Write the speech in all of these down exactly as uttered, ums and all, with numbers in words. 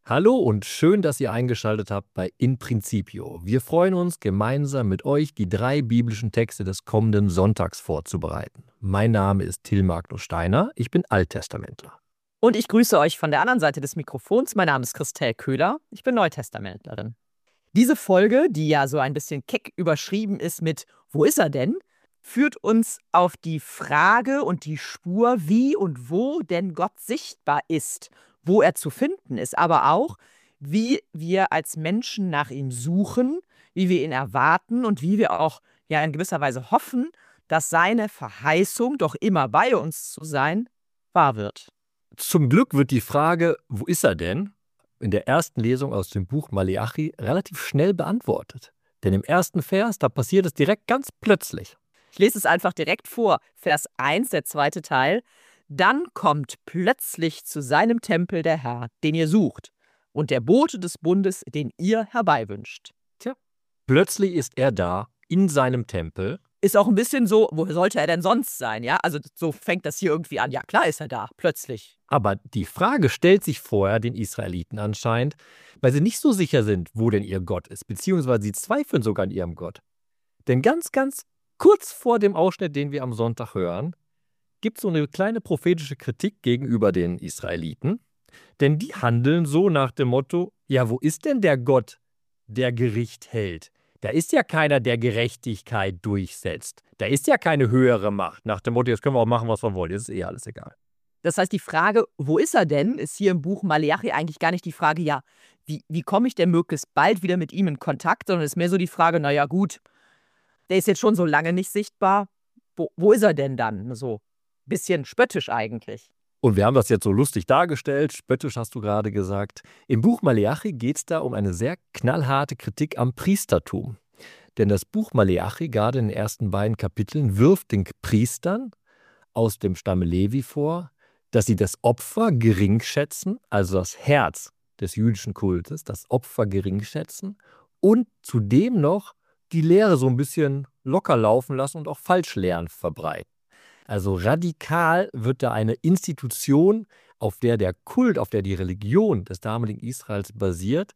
Hallo und schön, dass ihr eingeschaltet habt bei In Principio. Wir freuen uns, gemeinsam mit euch die drei biblischen Texte des kommenden Sonntags vorzubereiten. Mein Name ist Till Magnus Steiner, ich bin Alttestamentler. Und ich grüße euch von der anderen Seite des Mikrofons. Mein Name ist Christel Köhler, ich bin Neutestamentlerin. Diese Folge, die ja so ein bisschen keck überschrieben ist mit „Wo ist er denn?", führt uns auf die Frage und die Spur, wie und wo denn Gott sichtbar ist, wo er zu finden ist, aber auch, wie wir als Menschen nach ihm suchen, wie wir ihn erwarten und wie wir auch ja in gewisser Weise hoffen, dass seine Verheißung, doch immer bei uns zu sein, wahr wird. Zum Glück wird die Frage, wo ist er denn, in der ersten Lesung aus dem Buch Maleachi relativ schnell beantwortet. Denn im ersten Vers, da passiert es direkt ganz plötzlich. Ich lese es einfach direkt vor. Vers eins, der zweite Teil. Dann kommt plötzlich zu seinem Tempel der Herr, den ihr sucht, und der Bote des Bundes, den ihr herbeiwünscht. Tja, plötzlich ist er da, in seinem Tempel. Ist auch ein bisschen so, wo sollte er denn sonst sein, ja? Also so fängt das hier irgendwie an. Ja, klar ist er da, plötzlich. Aber die Frage stellt sich vorher den Israeliten anscheinend, weil sie nicht so sicher sind, wo denn ihr Gott ist, beziehungsweise sie zweifeln sogar an ihrem Gott. Denn ganz, ganz kurz vor dem Ausschnitt, den wir am Sonntag hören, gibt es so eine kleine prophetische Kritik gegenüber den Israeliten. Denn die handeln so nach dem Motto, ja, wo ist denn der Gott, der Gericht hält? Da ist ja keiner, der Gerechtigkeit durchsetzt. Da ist ja keine höhere Macht. Nach dem Motto, jetzt können wir auch machen, was wir wollen. Jetzt ist eh alles egal. Das heißt, die Frage, wo ist er denn, ist hier im Buch Maleachi eigentlich gar nicht die Frage, ja, wie, wie komme ich denn möglichst bald wieder mit ihm in Kontakt, sondern es ist mehr so die Frage, naja gut, der ist jetzt schon so lange nicht sichtbar, wo, wo ist er denn dann? So ein bisschen spöttisch eigentlich. Und wir haben das jetzt so lustig dargestellt, spöttisch hast du gerade gesagt. Im Buch Maleachi geht es da um eine sehr knallharte Kritik am Priestertum. Denn das Buch Maleachi, gerade in den ersten beiden Kapiteln, wirft den Priestern aus dem Stamme Levi vor, dass sie das Opfer gering schätzen, also das Herz des jüdischen Kultes, das Opfer gering schätzen und zudem noch die Lehre so ein bisschen locker laufen lassen und auch Falschlehren verbreiten. Also radikal wird da eine Institution, auf der der Kult, auf der die Religion des damaligen Israels basiert,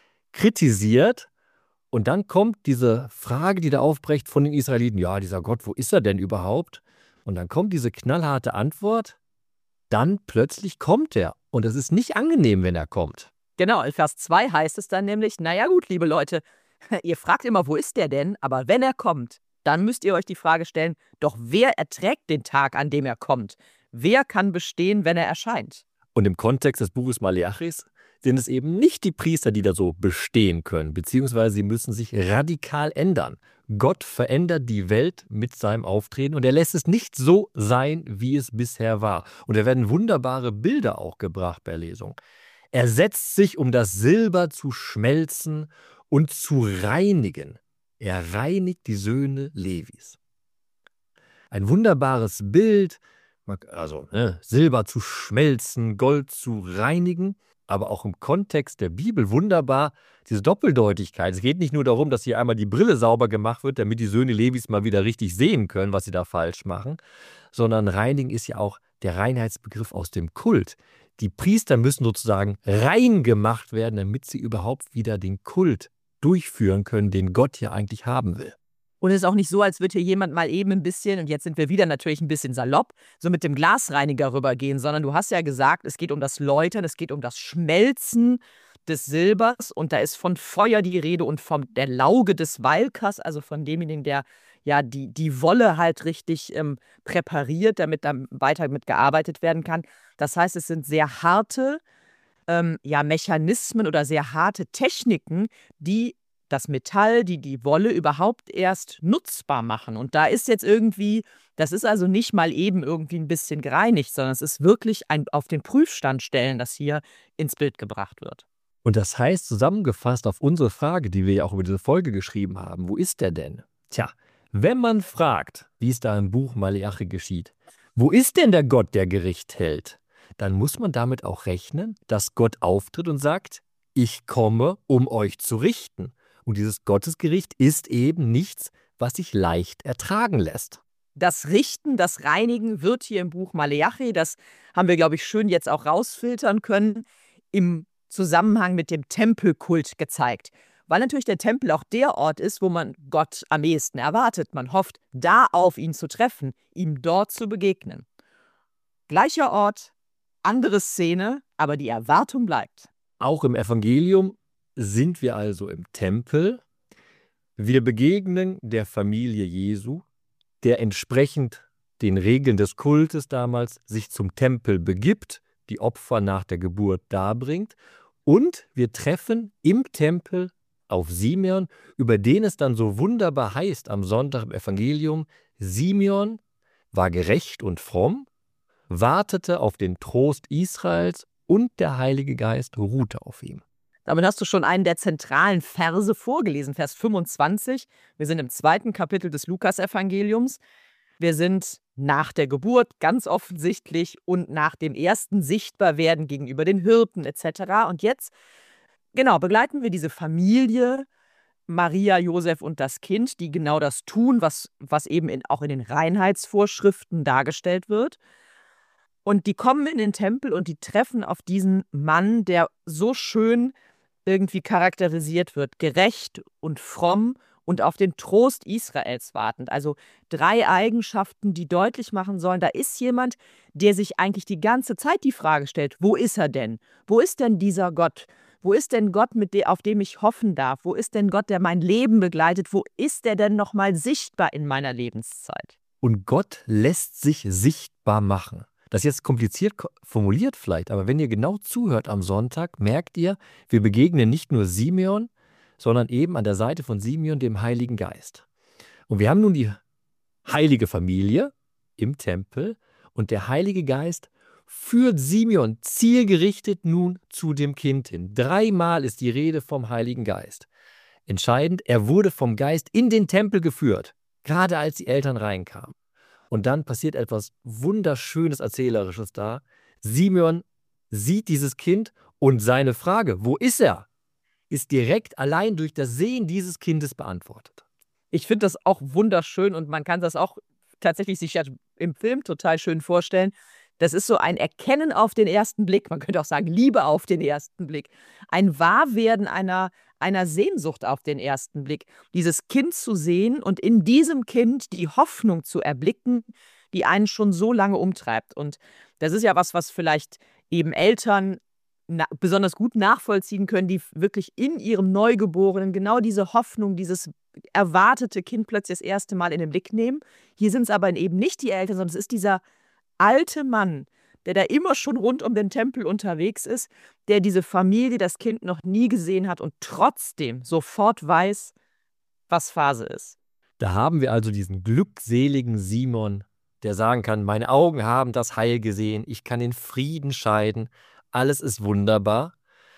kritisiert. Und dann kommt diese Frage, die da aufbricht von den Israeliten, ja, dieser Gott, wo ist er denn überhaupt? Und dann kommt diese knallharte Antwort, dann plötzlich kommt er. Und es ist nicht angenehm, wenn er kommt. Genau, in Vers zwei heißt es dann nämlich, naja gut, liebe Leute, ihr fragt immer, wo ist der denn? Aber wenn er kommt, dann müsst ihr euch die Frage stellen, doch wer erträgt den Tag, an dem er kommt? Wer kann bestehen, wenn er erscheint? Und im Kontext des Buches Maleachis sind es eben nicht die Priester, die da so bestehen können, beziehungsweise sie müssen sich radikal ändern. Gott verändert die Welt mit seinem Auftreten und er lässt es nicht so sein, wie es bisher war. Und da werden wunderbare Bilder auch gebracht bei Lesung. Er setzt sich, um das Silber zu schmelzen und zu reinigen. Er reinigt die Söhne Levis. Ein wunderbares Bild, also ne, Silber zu schmelzen, Gold zu reinigen, aber auch im Kontext der Bibel wunderbar diese Doppeldeutigkeit. Es geht nicht nur darum, dass hier einmal die Brille sauber gemacht wird, damit die Söhne Levis mal wieder richtig sehen können, was sie da falsch machen, sondern reinigen ist ja auch der Reinheitsbegriff aus dem Kult. Die Priester müssen sozusagen rein gemacht werden, damit sie überhaupt wieder den Kult durchführen können, den Gott hier eigentlich haben will. Und es ist auch nicht so, als würde hier jemand mal eben ein bisschen, und jetzt sind wir wieder natürlich ein bisschen salopp, so mit dem Glasreiniger rübergehen, sondern du hast ja gesagt, es geht um das Läutern, es geht um das Schmelzen des Silbers und da ist von Feuer die Rede und von der Lauge des Walkers, also von demjenigen, der ja die, die Wolle halt richtig ähm, präpariert, damit dann weiter mitgearbeitet werden kann. Das heißt, es sind sehr harte ähm, ja, Mechanismen oder sehr harte Techniken, die das Metall, die die Wolle überhaupt erst nutzbar machen. Und da ist jetzt irgendwie, das ist also nicht mal eben irgendwie ein bisschen gereinigt, sondern es ist wirklich ein auf den Prüfstand stellen, das hier ins Bild gebracht wird. Und das heißt zusammengefasst auf unsere Frage, die wir ja auch über diese Folge geschrieben haben, wo ist der denn? Tja, wenn man fragt, wie es da im Buch Maleachi geschieht, wo ist denn der Gott, der Gericht hält? Dann muss man damit auch rechnen, dass Gott auftritt und sagt, ich komme, um euch zu richten. Und dieses Gottesgericht ist eben nichts, was sich leicht ertragen lässt. Das Richten, das Reinigen wird hier im Buch Maleachi, das haben wir, glaube ich, schön jetzt auch rausfiltern können, im Zusammenhang mit dem Tempelkult gezeigt. Weil natürlich der Tempel auch der Ort ist, wo man Gott am ehesten erwartet. Man hofft, da auf ihn zu treffen, ihm dort zu begegnen. Gleicher Ort, andere Szene, aber die Erwartung bleibt. Auch im Evangelium sind wir also im Tempel. Wir begegnen der Familie Jesu, der entsprechend den Regeln des Kultes damals sich zum Tempel begibt, die Opfer nach der Geburt darbringt. Und wir treffen im Tempel auf Simeon, über den es dann so wunderbar heißt am Sonntag im Evangelium: Simeon war gerecht und fromm, wartete auf den Trost Israels und der Heilige Geist ruhte auf ihm. Damit hast du schon einen der zentralen Verse vorgelesen, Vers fünfundzwanzig. Wir sind im zweiten Kapitel des Lukas-Evangeliums. Wir sind nach der Geburt ganz offensichtlich und nach dem ersten Sichtbarwerden gegenüber den Hirten et cetera. Und jetzt, genau, begleiten wir diese Familie, Maria, Josef und das Kind, die genau das tun, was, was eben in, auch in den Reinheitsvorschriften dargestellt wird. Und die kommen in den Tempel und die treffen auf diesen Mann, der so schön irgendwie charakterisiert wird, gerecht und fromm und auf den Trost Israels wartend. Also drei Eigenschaften, die deutlich machen sollen, da ist jemand, der sich eigentlich die ganze Zeit die Frage stellt: Wo ist er denn? Wo ist denn dieser Gott? Wo ist denn Gott, mit dem, auf dem ich hoffen darf? Wo ist denn Gott, der mein Leben begleitet? Wo ist der denn nochmal sichtbar in meiner Lebenszeit? Und Gott lässt sich sichtbar machen. Das ist jetzt kompliziert formuliert vielleicht, aber wenn ihr genau zuhört am Sonntag, merkt ihr, wir begegnen nicht nur Simeon, sondern eben an der Seite von Simeon dem Heiligen Geist. Und wir haben nun die heilige Familie im Tempel und der Heilige Geist führt Simeon zielgerichtet nun zu dem Kind hin. Dreimal ist die Rede vom Heiligen Geist. Entscheidend, er wurde vom Geist in den Tempel geführt, gerade als die Eltern reinkamen. Und dann passiert etwas Wunderschönes, Erzählerisches da. Simeon sieht dieses Kind und seine Frage, wo ist er, ist direkt allein durch das Sehen dieses Kindes beantwortet. Ich finde das auch wunderschön und man kann das auch tatsächlich sich ja im Film total schön vorstellen. Das ist so ein Erkennen auf den ersten Blick, man könnte auch sagen Liebe auf den ersten Blick, ein Wahrwerden einer, einer Sehnsucht auf den ersten Blick. Dieses Kind zu sehen und in diesem Kind die Hoffnung zu erblicken, die einen schon so lange umtreibt. Und das ist ja was, was vielleicht eben Eltern na, besonders gut nachvollziehen können, die wirklich in ihrem Neugeborenen genau diese Hoffnung, dieses erwartete Kind plötzlich das erste Mal in den Blick nehmen. Hier sind es aber eben nicht die Eltern, sondern es ist dieser alte Mann, der da immer schon rund um den Tempel unterwegs ist, der diese Familie, das Kind noch nie gesehen hat und trotzdem sofort weiß, was Phase ist. Da haben wir also diesen glückseligen Simon, der sagen kann, meine Augen haben das Heil gesehen, ich kann in Frieden scheiden, alles ist wunderbar,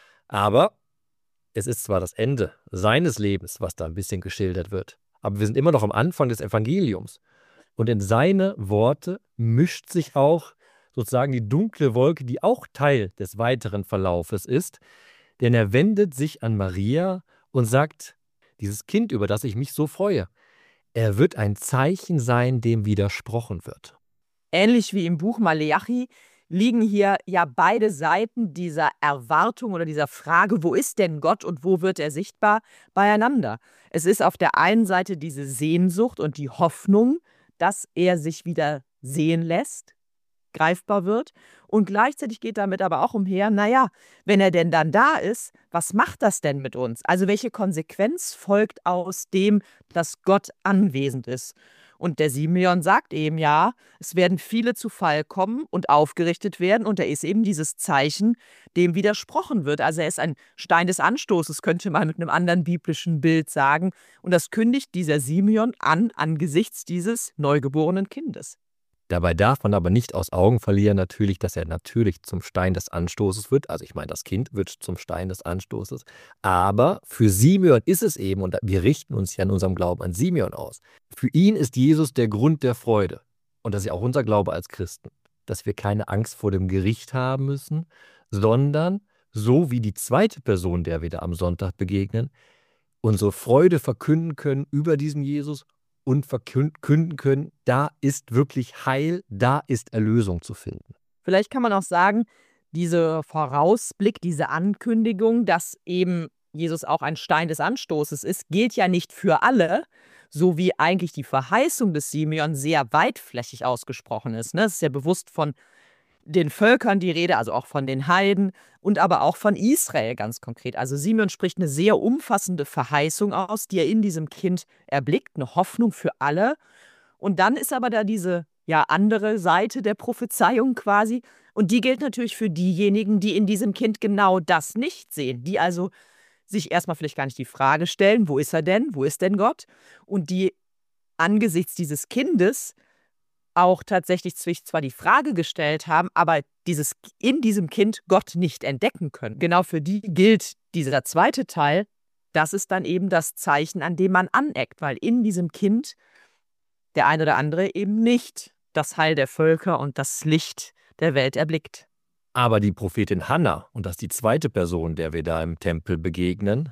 aber es ist zwar das Ende seines Lebens, was da ein bisschen geschildert wird, aber wir sind immer noch am Anfang des Evangeliums. Und in seine Worte mischt sich auch sozusagen die dunkle Wolke, die auch Teil des weiteren Verlaufes ist. Denn er wendet sich an Maria und sagt, dieses Kind, über das ich mich so freue, er wird ein Zeichen sein, dem widersprochen wird. Ähnlich wie im Buch Maleachi liegen hier ja beide Seiten dieser Erwartung oder dieser Frage, wo ist denn Gott und wo wird er sichtbar, beieinander. Es ist auf der einen Seite diese Sehnsucht und die Hoffnung, dass er sich wieder sehen lässt, greifbar wird. Und gleichzeitig geht damit aber auch umher, naja, wenn er denn dann da ist, was macht das denn mit uns? Also welche Konsequenz folgt aus dem, dass Gott anwesend ist? Und der Simeon sagt eben, ja, es werden viele zu Fall kommen und aufgerichtet werden. Und er ist eben dieses Zeichen, dem widersprochen wird. Also er ist ein Stein des Anstoßes, könnte man mit einem anderen biblischen Bild sagen. Und das kündigt dieser Simeon an, angesichts dieses neugeborenen Kindes. Dabei darf man aber nicht aus Augen verlieren natürlich, dass er natürlich zum Stein des Anstoßes wird. Also ich meine, das Kind wird zum Stein des Anstoßes. Aber für Simeon ist es eben, und wir richten uns ja in unserem Glauben an Simeon aus, für ihn ist Jesus der Grund der Freude. Und das ist ja auch unser Glaube als Christen, dass wir keine Angst vor dem Gericht haben müssen, sondern so wie die zweite Person, der wir da am Sonntag begegnen, unsere Freude verkünden können über diesen Jesus und verkünden können, da ist wirklich Heil, da ist Erlösung zu finden. Vielleicht kann man auch sagen, Dieser Vorausblick, diese Ankündigung, dass eben Jesus auch ein Stein des Anstoßes ist, gilt ja nicht für alle, so wie eigentlich die Verheißung des Simeon sehr weitflächig ausgesprochen ist. Ne? Es ist ja bewusst von den Völkern die Rede, also auch von den Heiden und aber auch von Israel ganz konkret. Also Simeon spricht eine sehr umfassende Verheißung aus, die er in diesem Kind erblickt, eine Hoffnung für alle. Und dann ist aber da diese ja andere Seite der Prophezeiung quasi. Und die gilt natürlich für diejenigen, die in diesem Kind genau das nicht sehen, die also sich erstmal vielleicht gar nicht die Frage stellen, wo ist er denn, wo ist denn Gott? Und die angesichts dieses Kindes auch tatsächlich zwar die Frage gestellt haben, aber dieses, in diesem Kind Gott nicht entdecken können. Genau für die gilt dieser zweite Teil, das ist dann eben das Zeichen, an dem man aneckt, weil in diesem Kind der eine oder andere eben nicht das Heil der Völker und das Licht der Welt erblickt. Aber die Prophetin Hannah, und das ist die zweite Person, der wir da im Tempel begegnen,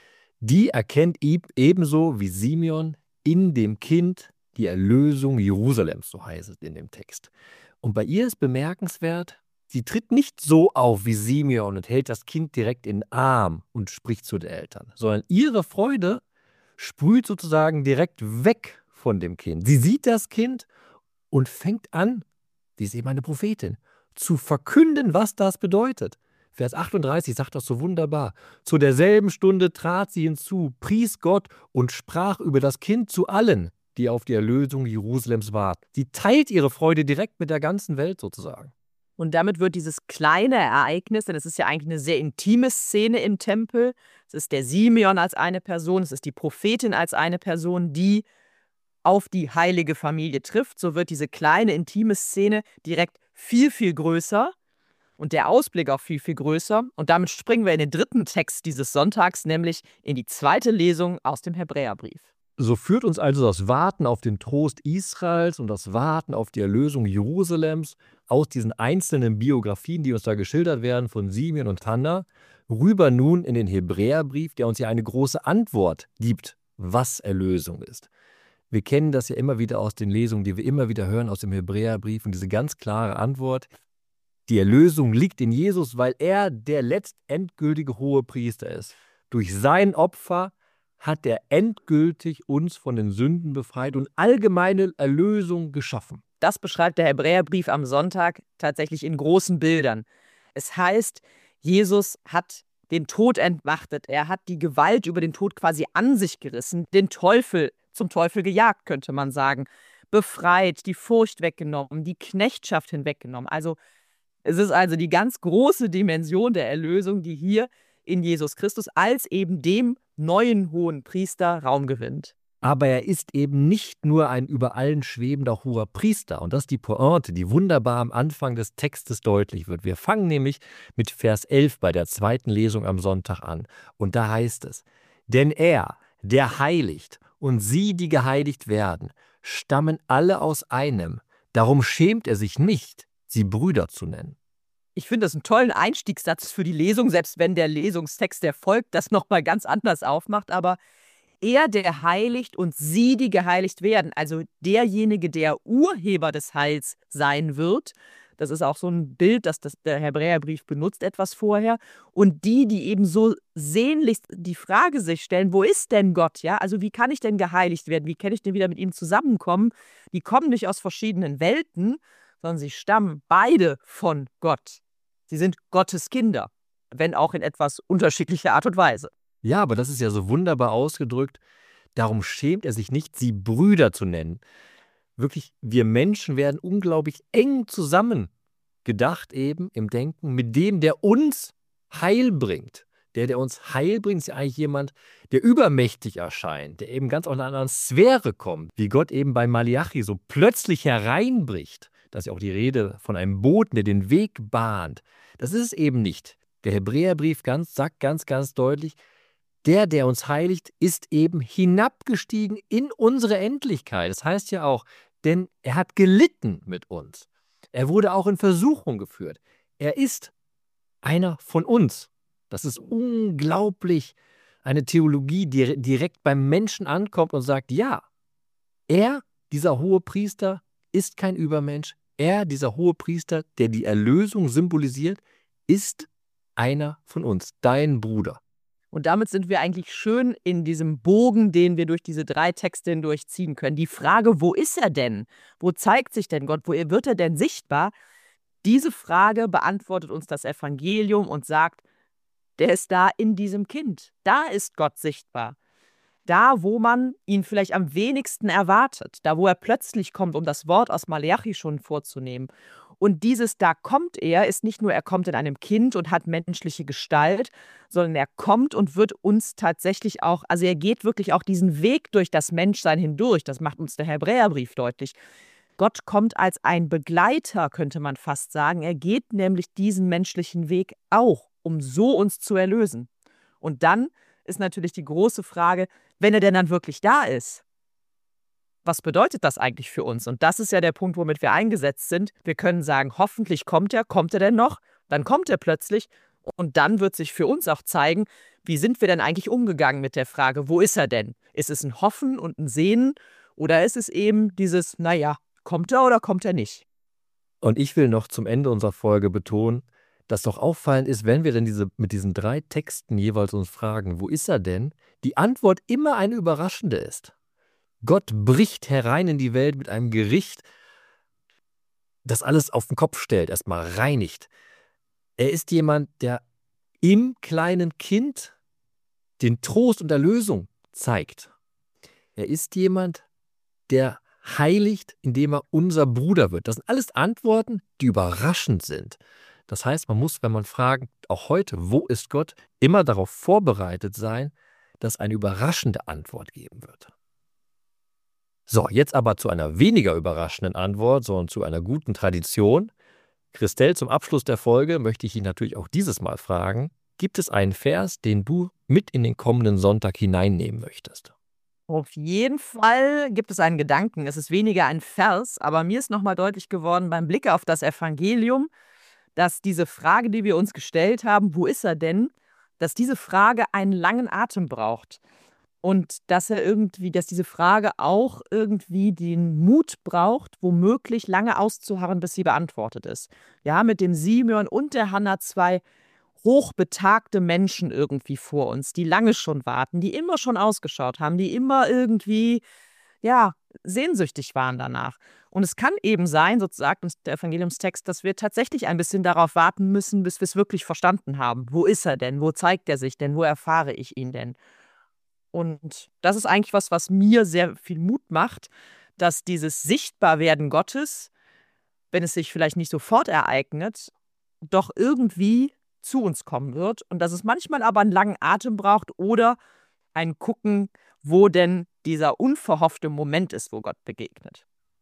die erkennt ebenso wie Simeon in dem Kind die Erlösung Jerusalems, so heißt es in dem Text. Und bei ihr ist bemerkenswert, sie tritt nicht so auf wie Simeon und hält das Kind direkt in den Arm und spricht zu den Eltern, sondern ihre Freude sprüht sozusagen direkt weg von dem Kind. Sie sieht das Kind und fängt an, die ist eben eine Prophetin, zu verkünden, was das bedeutet. Vers achtunddreißig sagt das so wunderbar. Zu derselben Stunde trat sie hinzu, pries Gott und sprach über das Kind zu allen, die auf die Erlösung Jerusalems warten. Sie teilt ihre Freude direkt mit der ganzen Welt sozusagen. Und damit wird dieses kleine Ereignis, denn es ist ja eigentlich eine sehr intime Szene im Tempel, es ist der Simeon als eine Person, es ist die Prophetin als eine Person, die auf die heilige Familie trifft, so wird diese kleine intime Szene direkt viel, viel größer und der Ausblick auch viel, viel größer. Und damit springen wir in den dritten Text dieses Sonntags, nämlich in die zweite Lesung aus dem Hebräerbrief. So führt uns also das Warten auf den Trost Israels und das Warten auf die Erlösung Jerusalems aus diesen einzelnen Biografien, die uns da geschildert werden von Simeon und Hannah, rüber nun in den Hebräerbrief, der uns ja eine große Antwort gibt, was Erlösung ist. Wir kennen das ja immer wieder aus den Lesungen, die wir immer wieder hören aus dem Hebräerbrief und diese ganz klare Antwort, die Erlösung liegt in Jesus, weil er der letztendgültige Hohepriester ist. Durch sein Opfer hat er endgültig uns von den Sünden befreit und allgemeine Erlösung geschaffen. Das beschreibt der Hebräerbrief am Sonntag tatsächlich in großen Bildern. Es heißt, Jesus hat den Tod entmachtet, er hat die Gewalt über den Tod quasi an sich gerissen, den Teufel zum Teufel gejagt, könnte man sagen, befreit, die Furcht weggenommen, die Knechtschaft hinweggenommen. Also es ist also die ganz große Dimension der Erlösung, die hier in Jesus Christus als eben dem neuen hohen Priester Raum gewinnt. Aber er ist eben nicht nur ein über allen schwebender hoher Priester. Und das ist die Pointe, die wunderbar am Anfang des Textes deutlich wird. Wir fangen nämlich mit Vers elf bei der zweiten Lesung am Sonntag an. Und da heißt es, denn er, der heiligt und sie, die geheiligt werden, stammen alle aus einem. Darum schämt er sich nicht, sie Brüder zu nennen. Ich finde das einen tollen Einstiegssatz für die Lesung, selbst wenn der Lesungstext, der folgt, das nochmal ganz anders aufmacht. Aber er, der heiligt und sie, die geheiligt werden, also derjenige, der Urheber des Heils sein wird, das ist auch so ein Bild, das, das der Hebräerbrief benutzt etwas vorher, und die, die eben so sehnlichst die Frage sich stellen, wo ist denn Gott? Ja? Also wie kann ich denn geheiligt werden? Wie kann ich denn wieder mit ihm zusammenkommen? Die kommen nicht aus verschiedenen Welten, sondern sie stammen beide von Gott. Sie sind Gottes Kinder, wenn auch in etwas unterschiedlicher Art und Weise. Ja, aber das ist ja so wunderbar ausgedrückt. Darum schämt er sich nicht, sie Brüder zu nennen. Wirklich, wir Menschen werden unglaublich eng zusammen gedacht eben im Denken mit dem, der uns Heil bringt. Der, der uns Heil bringt, ist ja eigentlich jemand, der übermächtig erscheint, der eben ganz aus einer anderen Sphäre kommt, wie Gott eben bei Malachi so plötzlich hereinbricht. Da ist ja auch die Rede von einem Boten, der den Weg bahnt. Das ist es eben nicht. Der Hebräerbrief ganz, sagt ganz, ganz deutlich, der, der uns heiligt, ist eben hinabgestiegen in unsere Endlichkeit. Das heißt ja auch, denn er hat gelitten mit uns. Er wurde auch in Versuchung geführt. Er ist einer von uns. Das ist unglaublich. Eine Theologie, die direkt beim Menschen ankommt und sagt, ja, er, dieser hohe Priester, ist kein Übermensch. Er, dieser hohe Priester, der die Erlösung symbolisiert, ist einer von uns, dein Bruder. Und damit sind wir eigentlich schön in diesem Bogen, den wir durch diese drei Texte hindurch ziehen können. Die Frage, wo ist er denn? Wo zeigt sich denn Gott? Wo wird er denn sichtbar? Diese Frage beantwortet uns das Evangelium und sagt, der ist da in diesem Kind. Da ist Gott sichtbar. Da, wo man ihn vielleicht am wenigsten erwartet. Da, wo er plötzlich kommt, um das Wort aus Maleachi schon vorzunehmen. Und dieses da kommt er ist nicht nur, er kommt in einem Kind und hat menschliche Gestalt, sondern er kommt und wird uns tatsächlich auch, also er geht wirklich auch diesen Weg durch das Menschsein hindurch. Das macht uns der Hebräerbrief deutlich. Gott kommt als ein Begleiter, könnte man fast sagen. Er geht nämlich diesen menschlichen Weg auch, um so uns zu erlösen. Und dann ist natürlich die große Frage, wenn er denn dann wirklich da ist, was bedeutet das eigentlich für uns? Und das ist ja der Punkt, womit wir eingesetzt sind. Wir können sagen, hoffentlich kommt er, kommt er denn noch? Dann kommt er plötzlich und dann wird sich für uns auch zeigen, wie sind wir denn eigentlich umgegangen mit der Frage, wo ist er denn? Ist es ein Hoffen und ein Sehnen oder ist es eben dieses, naja, kommt er oder kommt er nicht? Und ich will noch zum Ende unserer Folge betonen, dass doch auffallend ist, wenn wir denn diese, mit diesen drei Texten jeweils uns fragen, wo ist er denn, die Antwort immer eine überraschende ist. Gott bricht herein in die Welt mit einem Gericht, das alles auf den Kopf stellt, erstmal reinigt. Er ist jemand, der im kleinen Kind den Trost und Erlösung zeigt. Er ist jemand, der heiligt, indem er unser Bruder wird. Das sind alles Antworten, die überraschend sind. Das heißt, man muss, wenn man fragt, auch heute, wo ist Gott, immer darauf vorbereitet sein, dass eine überraschende Antwort geben wird. So, jetzt aber zu einer weniger überraschenden Antwort, sondern zu einer guten Tradition. Christel, zum Abschluss der Folge möchte ich dich natürlich auch dieses Mal fragen, gibt es einen Vers, den du mit in den kommenden Sonntag hineinnehmen möchtest? Auf jeden Fall gibt es einen Gedanken. Es ist weniger ein Vers, aber mir ist nochmal deutlich geworden beim Blick auf das Evangelium, dass diese Frage, die wir uns gestellt haben, wo ist er denn, dass diese Frage einen langen Atem braucht. Und dass er irgendwie, dass diese Frage auch irgendwie den Mut braucht, womöglich lange auszuharren, bis sie beantwortet ist. Ja, mit dem Simeon und der Hannah zwei hochbetagte Menschen irgendwie vor uns, die lange schon warten, die immer schon ausgeschaut haben, die immer irgendwie, ja, sehnsüchtig waren danach. Und es kann eben sein, so sagt uns der Evangeliumstext, dass wir tatsächlich ein bisschen darauf warten müssen, bis wir es wirklich verstanden haben. Wo ist er denn? Wo zeigt er sich denn? Wo erfahre ich ihn denn? Und das ist eigentlich was, was mir sehr viel Mut macht, dass dieses Sichtbarwerden Gottes, wenn es sich vielleicht nicht sofort ereignet, doch irgendwie zu uns kommen wird und dass es manchmal aber einen langen Atem braucht oder ein Gucken, wo denn dieser unverhoffte Moment ist, wo Gott begegnet.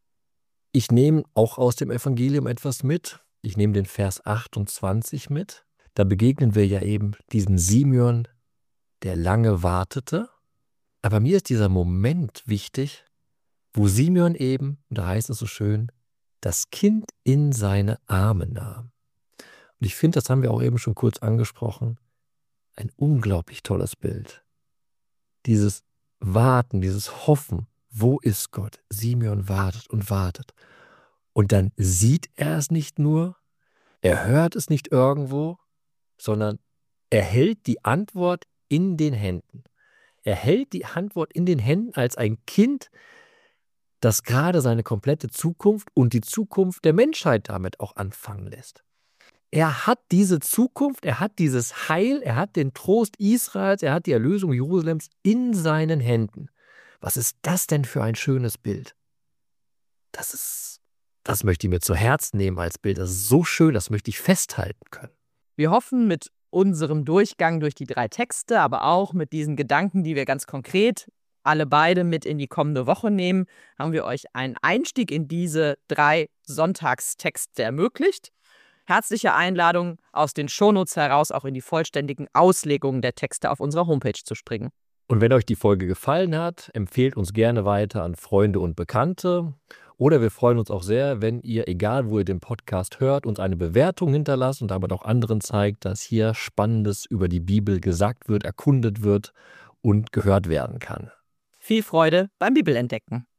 Ich nehme auch aus dem Evangelium etwas mit. Ich nehme den Vers achtundzwanzig mit. Da begegnen wir ja eben diesem Simeon, der lange wartete. Aber mir ist dieser Moment wichtig, wo Simeon eben, und da heißt es so schön, das Kind in seine Arme nahm. Und ich finde, das haben wir auch eben schon kurz angesprochen, ein unglaublich tolles Bild. Dieses Warten, dieses Hoffen, wo ist Gott? Simeon wartet und wartet. Und dann sieht er es nicht nur, er hört es nicht irgendwo, sondern er hält die Antwort in den Händen. Er hält die Antwort in den Händen als ein Kind, das gerade seine komplette Zukunft und die Zukunft der Menschheit damit auch anfangen lässt. Er hat diese Zukunft, er hat dieses Heil, er hat den Trost Israels, er hat die Erlösung Jerusalems in seinen Händen. Was ist das denn für ein schönes Bild? Das ist, das möchte ich mir zu Herzen nehmen als Bild. Das ist so schön, das möchte ich festhalten können. Wir hoffen mit unserem Durchgang durch die drei Texte, aber auch mit diesen Gedanken, die wir ganz konkret alle beide mit in die kommende Woche nehmen, haben wir euch einen Einstieg in diese drei Sonntagstexte ermöglicht. Herzliche Einladung, aus den Shownotes heraus auch in die vollständigen Auslegungen der Texte auf unserer Homepage zu springen. Und wenn euch die Folge gefallen hat, empfehlt uns gerne weiter an Freunde und Bekannte. Oder wir freuen uns auch sehr, wenn ihr, egal wo ihr den Podcast hört, uns eine Bewertung hinterlasst und damit auch anderen zeigt, dass hier Spannendes über die Bibel gesagt wird, erkundet wird und gehört werden kann. Viel Freude beim Bibelentdecken.